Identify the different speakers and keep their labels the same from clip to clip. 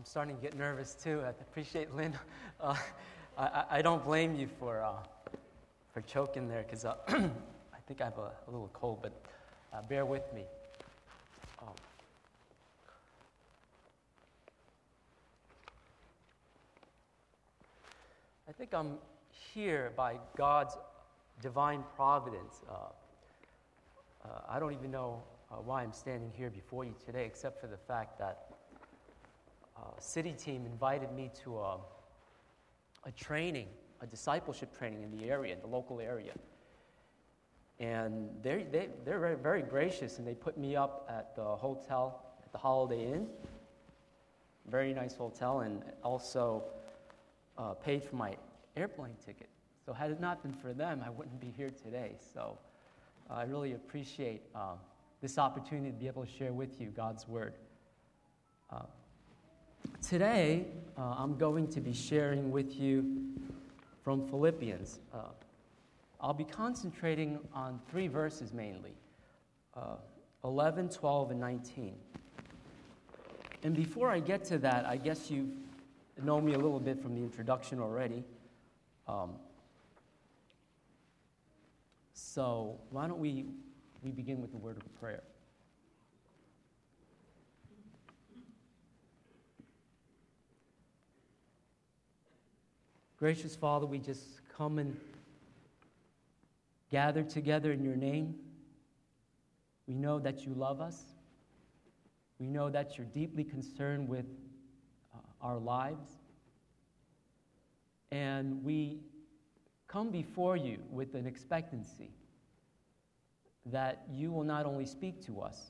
Speaker 1: I'm starting to get nervous too. I appreciate Lynn. I don't blame you for choking there because I think I have a little cold, but bear with me. I think I'm here by God's divine providence. I don't even know why I'm standing here before you today, except for the fact that City Team invited me to a training, a discipleship training in the area, the local area. And they're very, very gracious, and they put me up at the hotel, at the Holiday Inn. Very nice hotel, and also paid for my airplane ticket. So had it not been for them, I wouldn't be here today. So I really appreciate this opportunity to be able to share with you God's Word. Today, I'm going to be sharing with you from Philippians. I'll be concentrating on 3 verses mainly, 11, 12, and 19. And before I get to that, I guess you know me a little bit from the introduction already. So why don't we begin with the word of prayer. Gracious Father, we just come and gather together in your name. We know that you love us. We know that you're deeply concerned with our lives. And we come before you with an expectancy that you will not only speak to us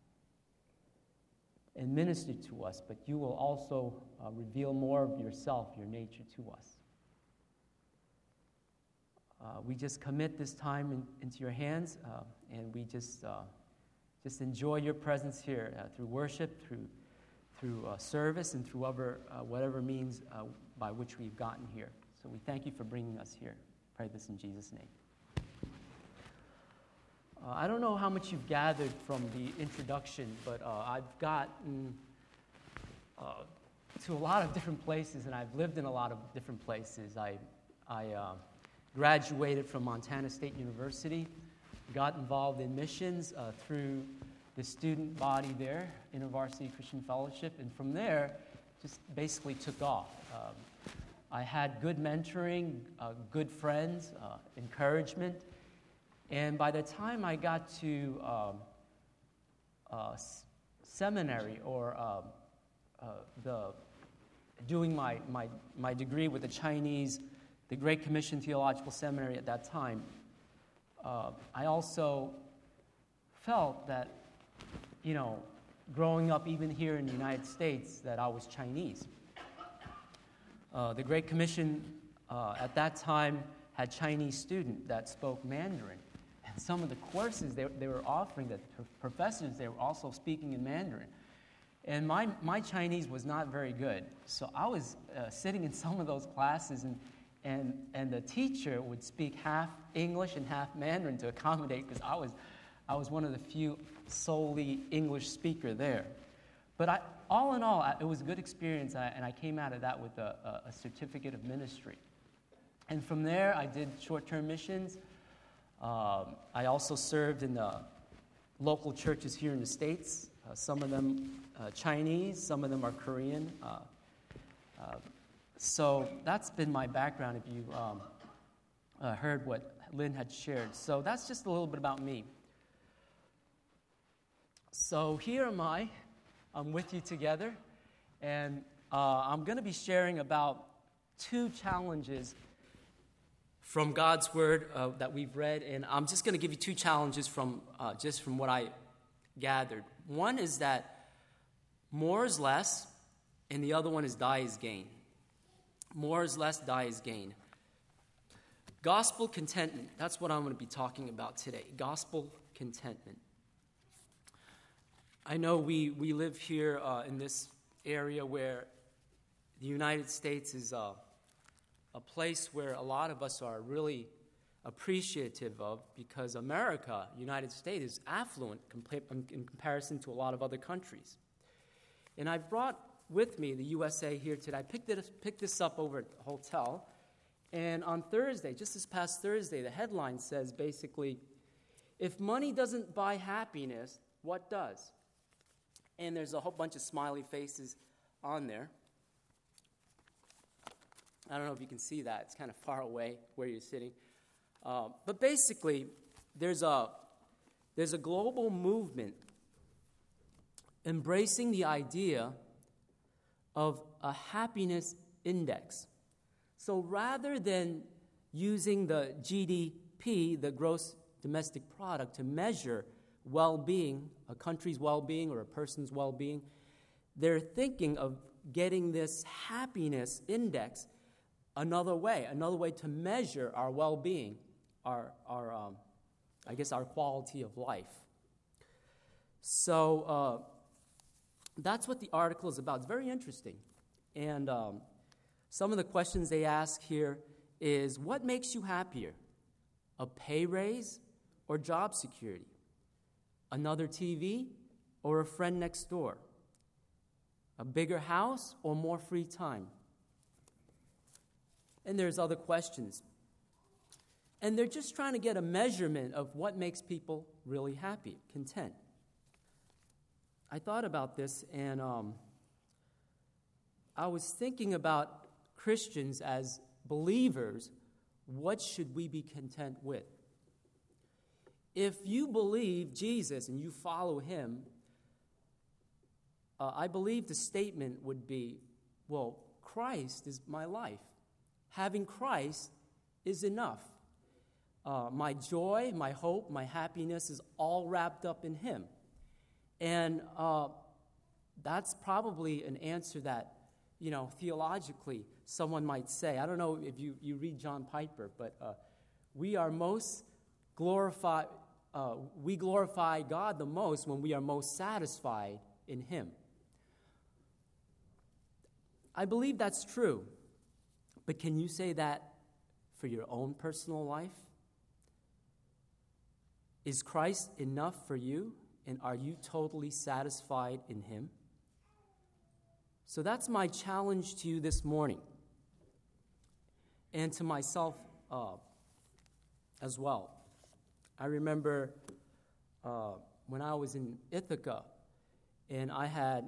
Speaker 1: and minister to us, but you will also reveal more of yourself, your nature to us. We just commit this time into your hands, and we just enjoy your presence here through worship, through service, and through whatever means by which we've gotten here. So we thank you for bringing us here. Pray this in Jesus' name. I don't know how much you've gathered from the introduction, but I've gotten to a lot of different places, and I've lived in a lot of different places. I graduated from Montana State University, got involved in missions through the student body there, InterVarsity Christian Fellowship, and from there, just basically took off. I had good mentoring, good friends, encouragement, and by the time I got to seminary or doing my degree with the Great Commission Theological Seminary at that time, I also felt that, growing up even here in the United States, that I was Chinese. The Great Commission at that time had Chinese students that spoke Mandarin. And some of the courses they were offering, the professors, they were also speaking in Mandarin. And my Chinese was not very good. So I was sitting in some of those classes, and the teacher would speak half English and half Mandarin to accommodate, because I was one of the few solely English speaker there. But all in all, it was a good experience, and I came out of that with a certificate of ministry. And from there, I did short-term missions. I also served in the local churches here in the States. Some of them Chinese, some of them are Korean. So that's been my background, if you heard what Lynn had shared. So that's just a little bit about me. So here am I. I'm with you together. And I'm going to be sharing about 2 challenges from God's Word that we've read. And I'm just going to give you 2 challenges from what I gathered. One is that more is less, and the other one is die is gain. More is less, die is gain. Gospel contentment. That's what I'm going to be talking about today. Gospel contentment. I know we live here in this area where the United States is a place where a lot of us are really appreciative of, because America, United States, is affluent in comparison to a lot of other countries. And I've brought with me the USA here today. I picked this up over at the hotel. And on Thursday, just this past Thursday, the headline says basically, if money doesn't buy happiness, what does? And there's a whole bunch of smiley faces on there. I don't know if you can see that. It's kind of far away where you're sitting. But basically, there's a global movement embracing the idea of a happiness index. So rather than using the GDP, the gross domestic product, to measure well-being, a country's well-being or a person's well-being, they're thinking of getting this happiness index another way to measure our well-being, our quality of life. So that's what the article is about. It's very interesting. And some of the questions they ask here is, what makes you happier? A pay raise or job security? Another TV or a friend next door? A bigger house or more free time? And there's other questions. And they're just trying to get a measurement of what makes people really happy, content. I thought about this, and I was thinking about Christians as believers. What should we be content with? If you believe Jesus and you follow him, I believe the statement would be, well, Christ is my life. Having Christ is enough. My joy, my hope, my happiness is all wrapped up in him. And that's probably an answer that, theologically someone might say. I don't know if you read John Piper, but we glorify God the most when we are most satisfied in him. I believe that's true. But can you say that for your own personal life? Is Christ enough for you? And are you totally satisfied in him? So that's my challenge to you this morning. And to myself as well. I remember when I was in Ithaca, and I had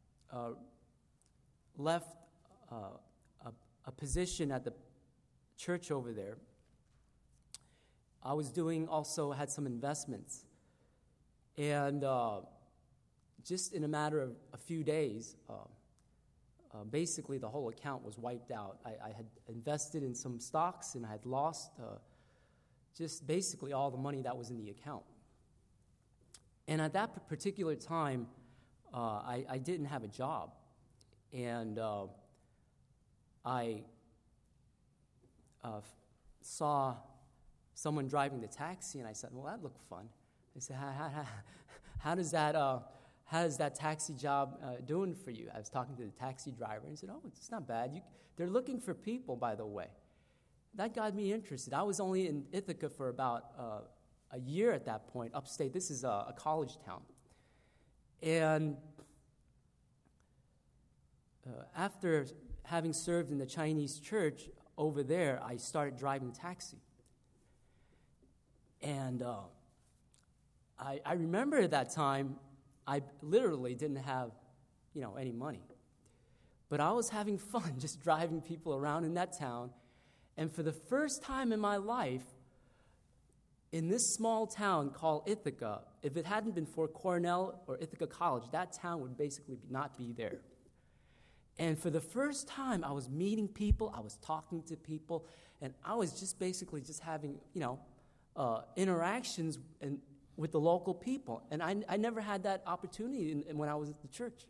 Speaker 1: left a position at the church over there. I was had some investments. And just in a matter of a few days, basically the whole account was wiped out. I had invested in some stocks, and I had lost just basically all the money that was in the account. And at that particular time, I didn't have a job. And I saw someone driving the taxi, and I said, well, that looked fun. I said, how does that taxi job doing for you? I was talking to the taxi driver, and he said, oh, it's not bad. They're looking for people, by the way. That got me interested. I was only in Ithaca for about a year at that point, upstate. This is a college town. And after having served in the Chinese church over there, I started driving taxi. And I remember at that time, I literally didn't have, any money. But I was having fun just driving people around in that town. And for the first time in my life, in this small town called Ithaca, if it hadn't been for Cornell or Ithaca College, that town would basically not be there. And for the first time, I was meeting people, I was talking to people, and I was just basically just having, interactions with the local people. And I never had that opportunity when I was at the church.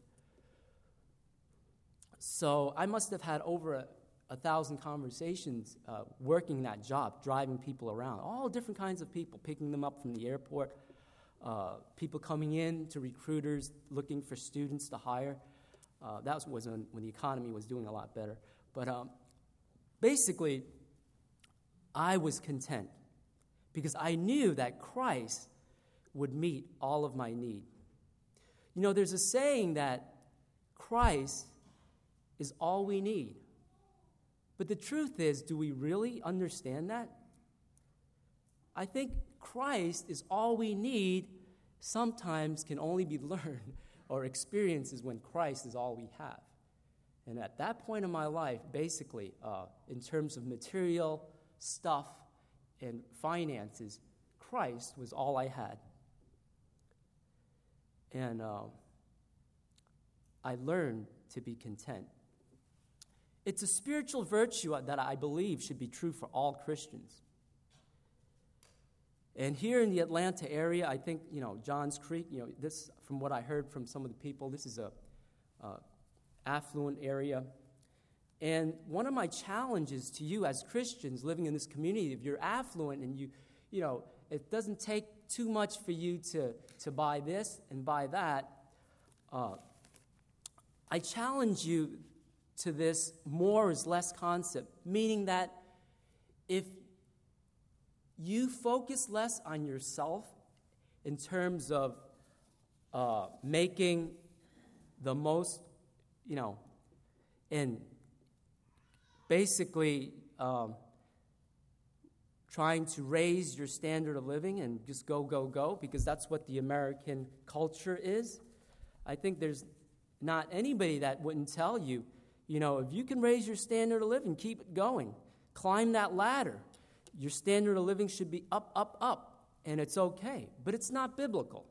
Speaker 1: So I must have had over 1,000 conversations working that job, driving people around, all different kinds of people, picking them up from the airport, people coming in to recruiters looking for students to hire. That was when the economy was doing a lot better. But basically, I was content because I knew that Christ would meet all of my need. There's a saying that Christ is all we need. But the truth is, do we really understand that? I think Christ is all we need, sometimes can only be learned or experiences when Christ is all we have. And at that point in my life, basically, in terms of material stuff and finances, Christ was all I had. And I learned to be content. It's a spiritual virtue that I believe should be true for all Christians. And here in the Atlanta area, I think, Johns Creek, this, from what I heard from some of the people, this is a affluent area. And one of my challenges to you as Christians living in this community, if you're affluent and it doesn't take too much for you to buy this and buy that, I challenge you to this more is less concept, meaning that if you focus less on yourself in terms of making the most, and basically trying to raise your standard of living and just go, because that's what the American culture is. I think there's not anybody that wouldn't tell you, if you can raise your standard of living, keep it going. Climb that ladder. Your standard of living should be up, up, up, and it's okay. But it's not biblical.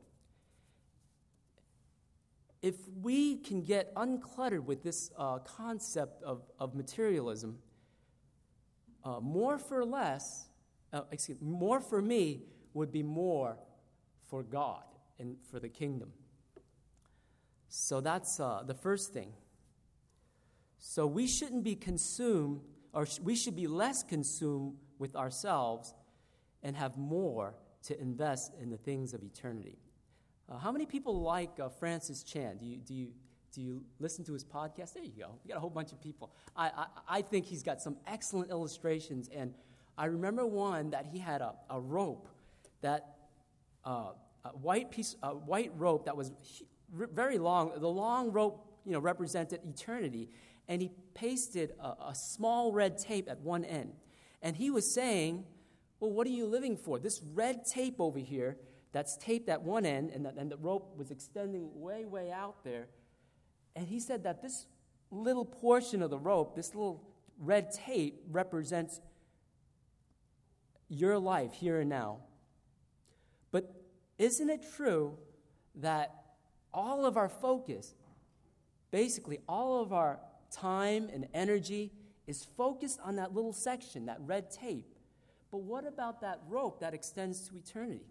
Speaker 1: If we can get uncluttered with this concept of materialism, more for me would be more for God and for the kingdom. So that's the first thing. So we shouldn't be consumed, or we should be less consumed with ourselves and have more to invest in the things of eternity. How many people like Francis Chan? Do you listen to his podcast? There you go. We got a whole bunch of people. I think he's got some excellent illustrations, and I remember one that he had a rope, a white rope that was very long. The long rope, represented eternity, and he pasted a small red tape at one end. And he was saying, well, what are you living for? This red tape over here that's taped at one end, and the rope was extending way, way out there. And he said that this little portion of the rope, this little red tape, represents your life here and now. But isn't it true that all of our focus, basically all of our time and energy, is focused on that little section, that red tape? But what about that rope that extends to eternity?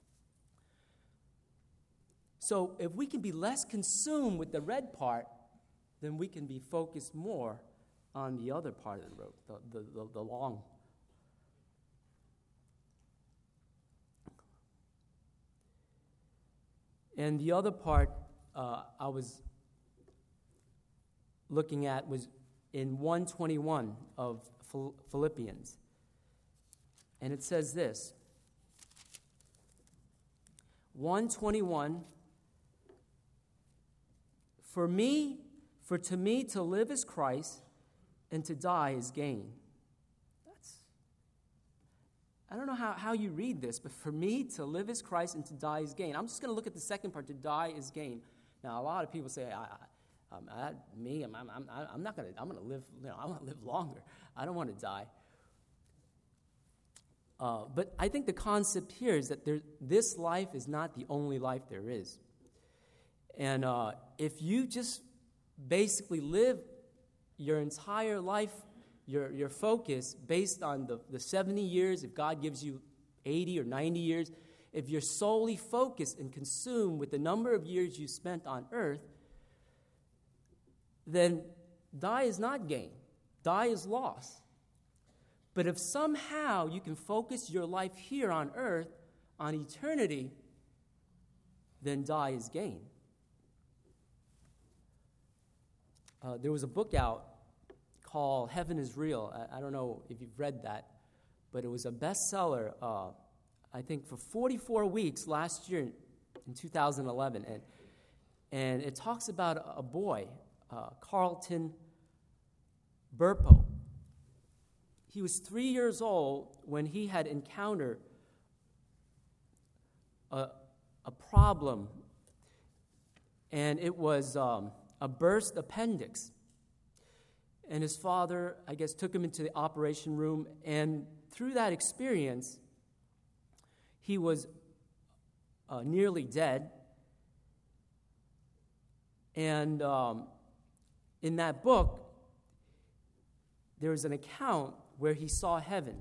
Speaker 1: So if we can be less consumed with the red part, then we can be focused more on the other part of the rope, the long. And the other part I was looking at was in 1:21 of Philippians. And it says this, 1:21, For to me to live is Christ, and to die is gain. I don't know how you read this, but for me to live is Christ and to die is gain. I'm just going to look at the second part, to die is gain. Now, a lot of people say, I'm not going to, I'm going to live, I want to live longer. I don't want to die. But I think the concept here is that this life is not the only life there is. And if you just basically live your entire life, your focus based on the 70 years, if God gives you 80 or 90 years, if you're solely focused and consumed with the number of years you spent on earth, then die is not gain. Die is loss. But if somehow you can focus your life here on earth on eternity, then die is gain. There was a book out called Heaven is Real. I don't know if you've read that, but it was a bestseller, I think, for 44 weeks last year in 2011. And it talks about a boy, Carlton Burpo. He was 3 years old when he had encountered a problem, and it was a burst appendix. And his father, I guess, took him into the operation room, and through that experience, he was nearly dead. And in that book, there's an account where he saw heaven.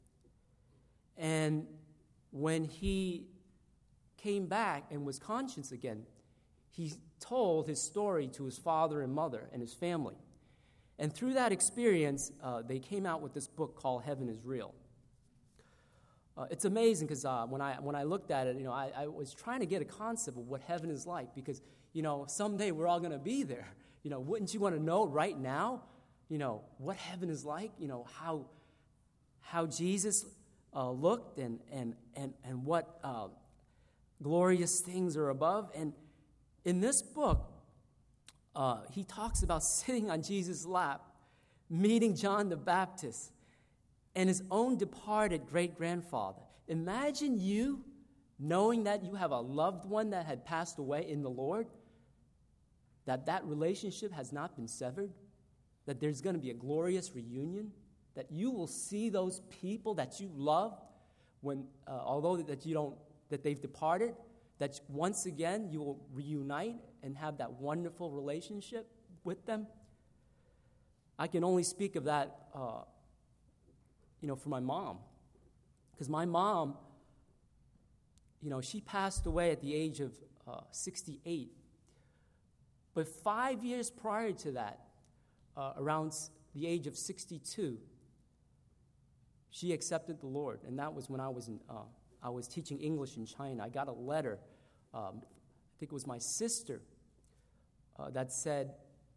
Speaker 1: And when he came back and was conscious again, he told his story to his father and mother and his family. And through that experience, they came out with this book called Heaven is Real. It's amazing because when I looked at it, I was trying to get a concept of what heaven is like because, someday we're all going to be there. Wouldn't you want to know right now, what heaven is like? How Jesus looked and what glorious things are above. And in this book, he talks about sitting on Jesus' lap, meeting John the Baptist, and his own departed great-grandfather. Imagine you knowing that you have a loved one that had passed away in the Lord, that relationship has not been severed, that there's going to be a glorious reunion, that you will see those people that you love when, although that they've departed, that once again you will reunite and have that wonderful relationship with them. I can only speak of that, for my mom. Because my mom, she passed away at the age of 68. But 5 years prior to that, around the age of 62, she accepted the Lord. And that was when I was teaching English in China. I got a letter, I think it was my sister, that said,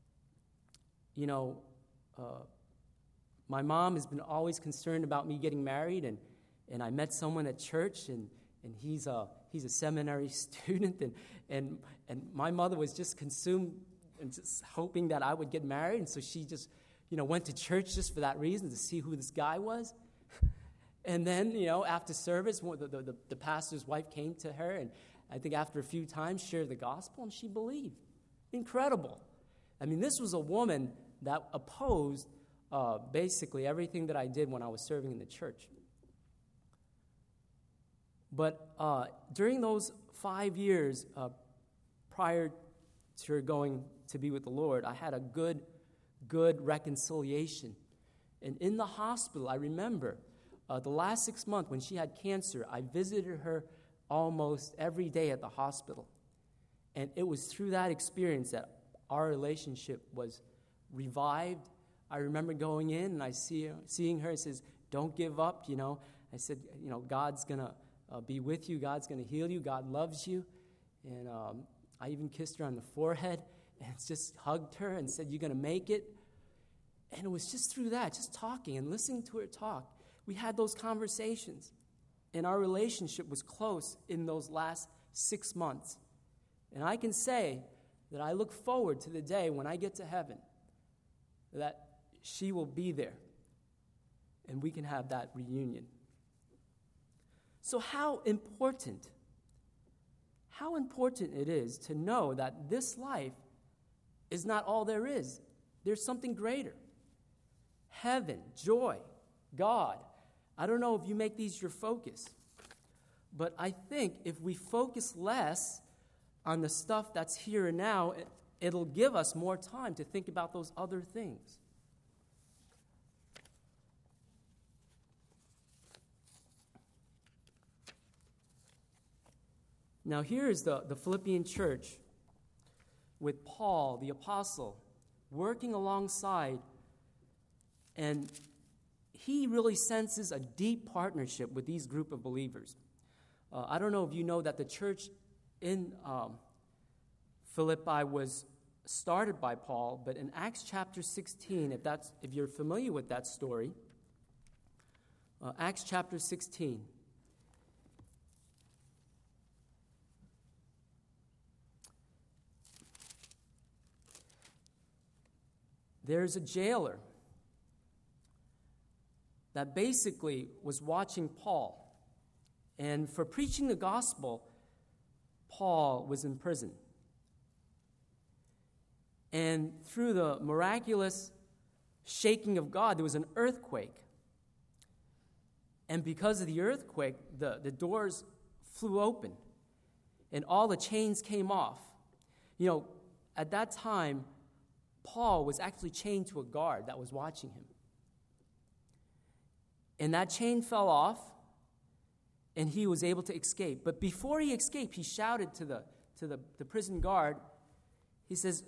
Speaker 1: my mom has been always concerned about me getting married, and I met someone at church, and he's a seminary student, and my mother was just consumed and just hoping that I would get married, and so she just, went to church just for that reason, to see who this guy was. And then, after service, the pastor's wife came to her, and I think after a few times shared the gospel, and she believed. Incredible. I mean, this was a woman that opposed basically everything that I did when I was serving in the church. But during those 5 years prior to her going to be with the Lord, I had a good reconciliation. And in the hospital, I remember the last 6 months when she had cancer, I visited her almost every day at the hospital. And it was through that experience that our relationship was revived. I remember going in and seeing her and says, "Don't give up," I said, God's going to be with you. God's going to heal you. God loves you. And I even kissed her on the forehead and just hugged her and said, "You're going to make it." And it was just through that, just talking and listening to her talk. We had those conversations. And our relationship was close in those last 6 months. And I can say that I look forward to the day when I get to heaven, that she will be there, and we can have that reunion. So how important it is to know that this life is not all there is. There's something greater. Heaven, joy, God. I don't know if you make these your focus, but I think if we focus less on the stuff that's here and now, it'll give us more time to think about those other things. Now here is the Philippian church with Paul, the apostle, working alongside, and he really senses a deep partnership with these group of believers. I don't know if you know that the church in Philippi was started by Paul, but in Acts chapter 16, if you're familiar with that story, Acts chapter 16. There's a jailer that basically was watching Paul. And for preaching the gospel, Paul was in prison. And through the miraculous shaking of God, there was an earthquake. And because of the earthquake, the doors flew open, and all the chains came off. You know, at that time, Paul was actually chained to a guard that was watching him. And that chain fell off, and he was able to escape. But before he escaped, he shouted to the prison guard. He says,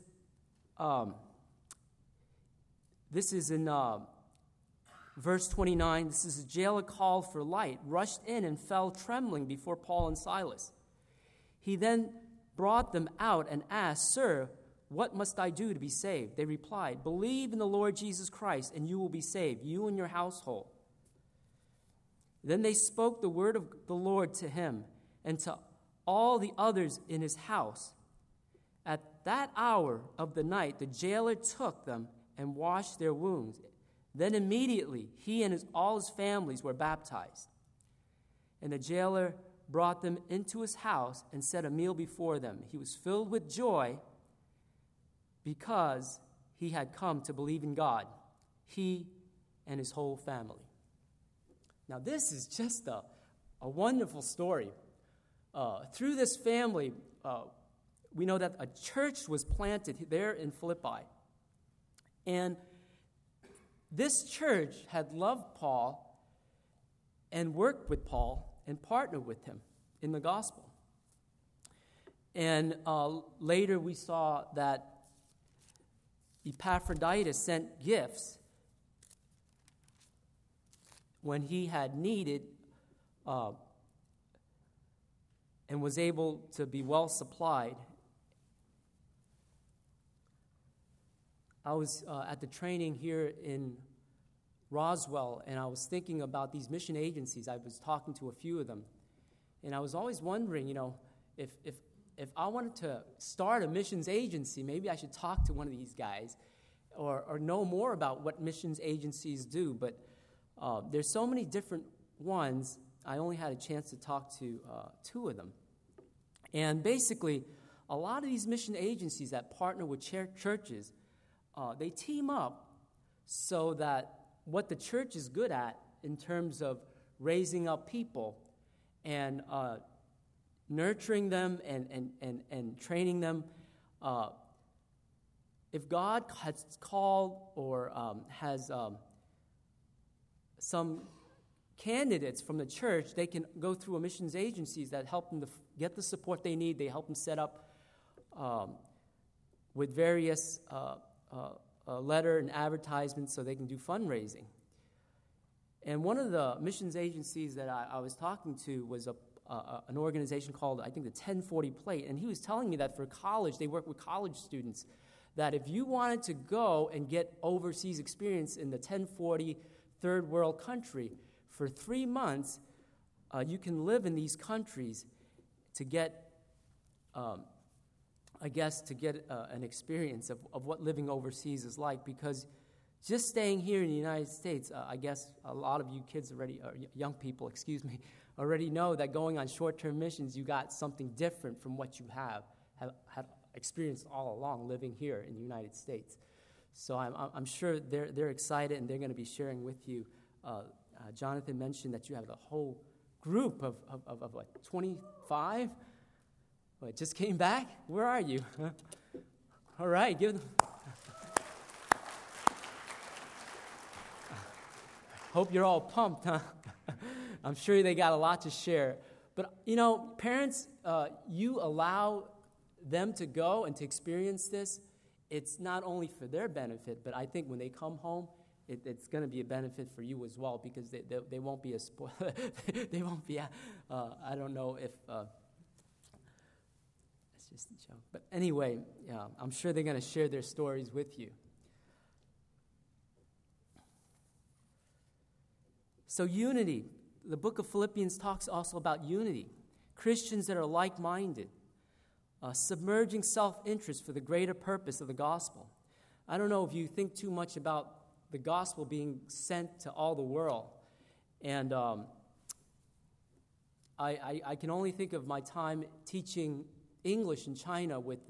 Speaker 1: this is in verse 29, this is a jailer called for light, rushed in and fell trembling before Paul and Silas. He then brought them out and asked, "Sir, what must I do to be saved?" They replied, "Believe in the Lord Jesus Christ, and you will be saved, you and your household." Then they spoke the word of the Lord to him and to all the others in his house. At that hour of the night, the jailer took them and washed their wounds. Then immediately he and all his families were baptized. And the jailer brought them into his house and set a meal before them. He was filled with joy because he had come to believe in God, he and his whole family. Now this is just a wonderful story. Through this family, we know that a church was planted there in Philippi. And this church had loved Paul and worked with Paul and partnered with him in the gospel. And later we saw that Epaphroditus sent gifts when he had needed and was able to be well supplied. I was at the training here in Roswell, and I was thinking about these mission agencies. I was talking to a few of them, and I was always wondering, if I wanted to start a missions agency, maybe I should talk to one of these guys or know more about what missions agencies do. But there's so many different ones. I only had a chance to talk to two of them. And basically, a lot of these mission agencies that partner with churches, they team up so that what the church is good at in terms of raising up people and nurturing them and training them. If God has called or has some candidates from the church, they can go through a missions agencies that help them to get the support they need. They help them set up with various letter and advertisements so they can do fundraising. And one of the missions agencies that I was talking to was an organization called, I think, the 1040 Plate. And he was telling me that for college, they work with college students, that if you wanted to go and get overseas experience in the 1040 third world country, for 3 months, you can live in these countries to get an experience of what living overseas is like, because just staying here in the United States, I guess a lot of you kids already, or young people, already know that going on short-term missions, you got something different from what you have had experienced all along living here in the United States. So I'm sure they're excited, and they're going to be sharing with you. Jonathan mentioned that you have a whole group of what, 25? What, just came back? Where are you? All right, give them. Hope you're all pumped, huh? I'm sure they got a lot to share. But, parents, you allow them to go and to experience this. It's not only for their benefit, but I think when they come home, it's going to be a benefit for you as well, because they won't be a spoiler. They won't be, I don't know if, it's just a joke. But anyway, I'm sure they're going to share their stories with you. So unity. The book of Philippians talks also about unity. Christians that are like-minded, submerging self-interest for the greater purpose of the gospel. I don't know if you think too much about the gospel being sent to all the world. And I can only think of my time teaching English in China with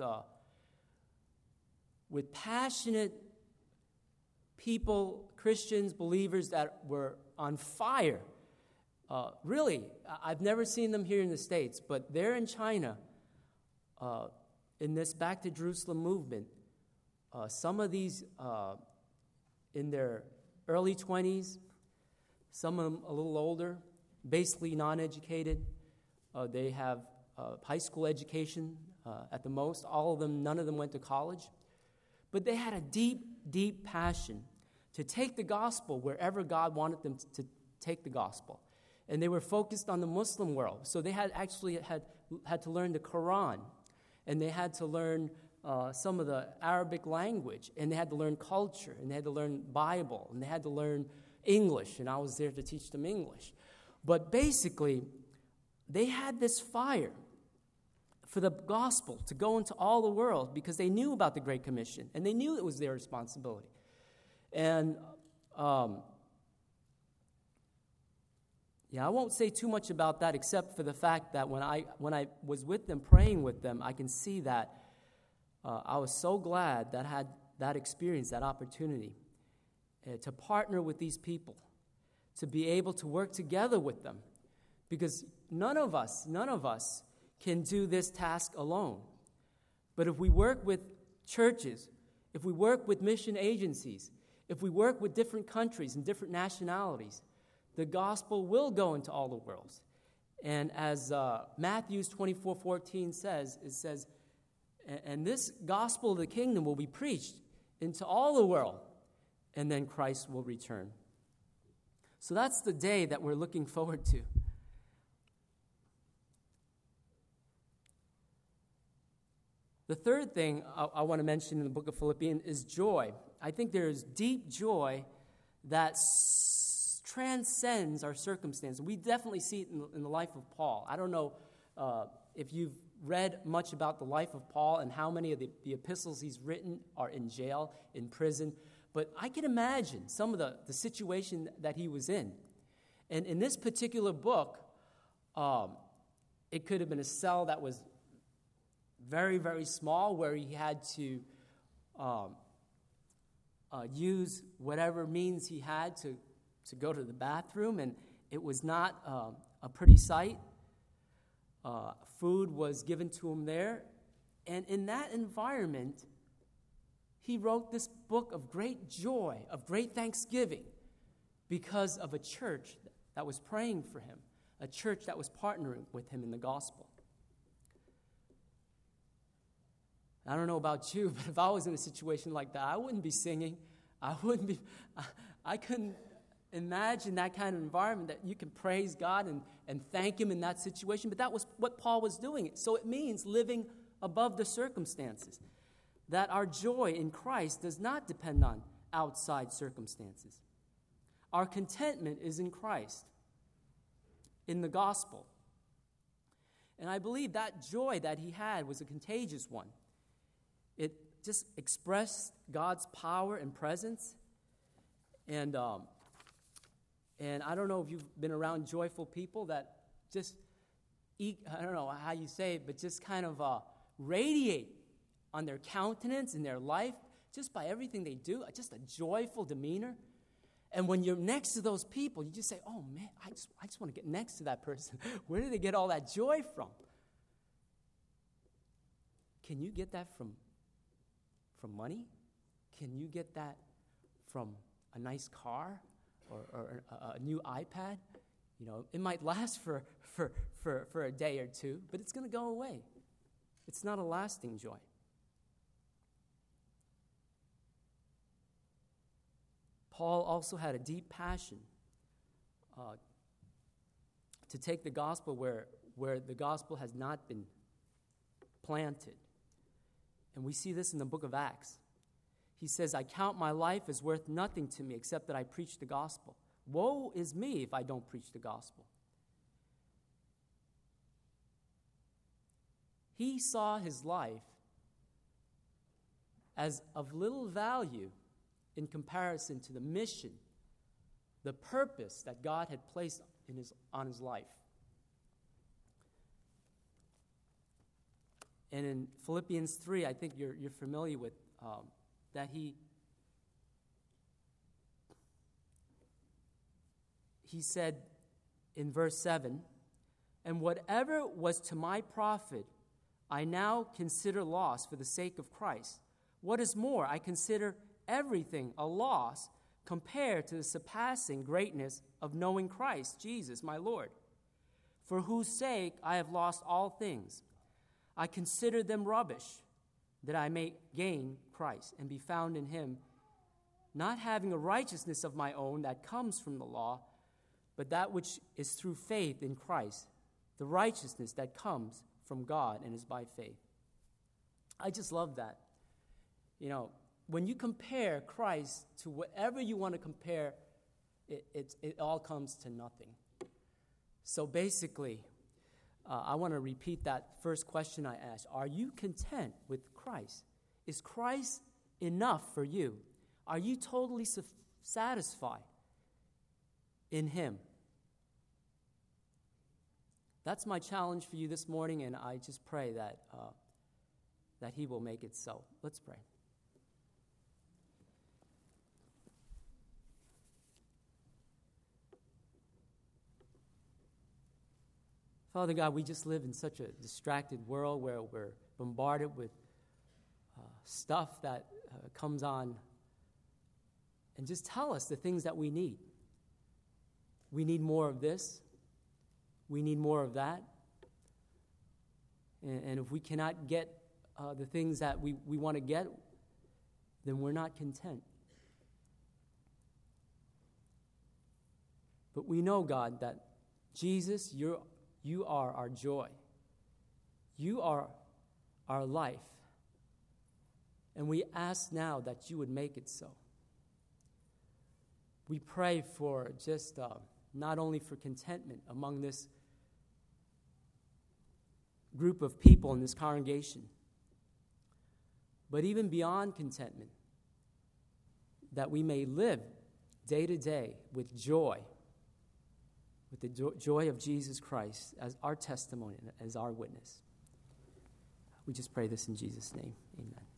Speaker 1: passionate people, Christians, believers that were on fire. Really, I've never seen them here in the States, but they're in China in this Back to Jerusalem movement. Some of these in their early 20s, some of them a little older, basically non-educated. They have high school education at the most. None of them went to college. But they had a deep, deep passion to take the gospel wherever God wanted them to take the gospel. And they were focused on the Muslim world. So they had to learn the Quran, and they had to learn some of the Arabic language, and they had to learn culture, and they had to learn Bible, and they had to learn English, and I was there to teach them English. But basically, they had this fire for the gospel to go into all the world because they knew about the Great Commission, and they knew it was their responsibility. And I won't say too much about that except for the fact that when I was with them, praying with them, I can see that I was so glad that I had that experience, that opportunity to partner with these people, to be able to work together with them, because none of us can do this task alone. But if we work with churches, if we work with mission agencies, if we work with different countries and different nationalities, the gospel will go into all the worlds. And as Matthew 24:14 says, it says, and this gospel of the kingdom will be preached into all the world, and then Christ will return. So that's the day that we're looking forward to. The third thing I want to mention in the book of Philippians is joy. I think there is deep joy that transcends our circumstance. We definitely see it in the life of Paul. I don't know if you've read much about the life of Paul and how many of the epistles he's written are in jail, in prison, but I can imagine some of the situation that he was in. And in this particular book, it could have been a cell that was very, very small, where he had to use whatever means he had to go to the bathroom, and it was not a pretty sight. Food was given to him there, and in that environment, he wrote this book of great joy, of great thanksgiving, because of a church that was praying for him, a church that was partnering with him in the gospel. I don't know about you, but if I was in a situation like that, I wouldn't be singing. I couldn't imagine that kind of environment that you can praise God and thank Him in that situation. But that was what Paul was doing. So it means living above the circumstances, that our joy in Christ does not depend on outside circumstances. Our contentment is in Christ, in the gospel. And I believe that joy that he had was a contagious one. It just expressed God's power and presence. And I don't know if you've been around joyful people that just I don't know how you say it, but just kind of radiate on their countenance and their life just by everything they do, just a joyful demeanor. And when you're next to those people, you just say, oh man, I just want to get next to that person. Where do they get all that joy from? Can you get that from money? Can you get that from a nice car or a new iPad? You know, it might last for a day or two, but it's going to go away. It's not a lasting joy. Paul also had a deep passion to take the gospel where the gospel has not been planted. And we see this in the book of Acts. He says, I count my life as worth nothing to me except that I preach the gospel. Woe is me if I don't preach the gospel. He saw his life as of little value in comparison to the mission, the purpose that God had placed on his life. And in Philippians 3, I think you're familiar with that he said in verse 7, "And whatever was to my profit, I now consider loss for the sake of Christ. What is more, I consider everything a loss compared to the surpassing greatness of knowing Christ Jesus, my Lord, for whose sake I have lost all things. I consider them rubbish, that I may gain Christ and be found in him, not having a righteousness of my own that comes from the law, but that which is through faith in Christ, the righteousness that comes from God and is by faith." I just love that. You know, when you compare Christ to whatever you want to compare, it all comes to nothing. So basically, I want to repeat that first question I asked. Are you content with Christ? Is Christ enough for you? Are you totally satisfied in him? That's my challenge for you this morning, and I just pray that he will make it so. Let's pray. Father God, we just live in such a distracted world where we're bombarded with stuff that comes on. And just tell us the things that we need. We need more of this. We need more of that. And if we cannot get the things that we want to get, then we're not content. But we know, God, that Jesus, you are our joy. You are our life. And we ask now that you would make it so. We pray for just not only for contentment among this group of people in this congregation, but even beyond contentment, that we may live day to day with joy, with the joy of Jesus Christ as our testimony, as our witness. We just pray this in Jesus' name. Amen.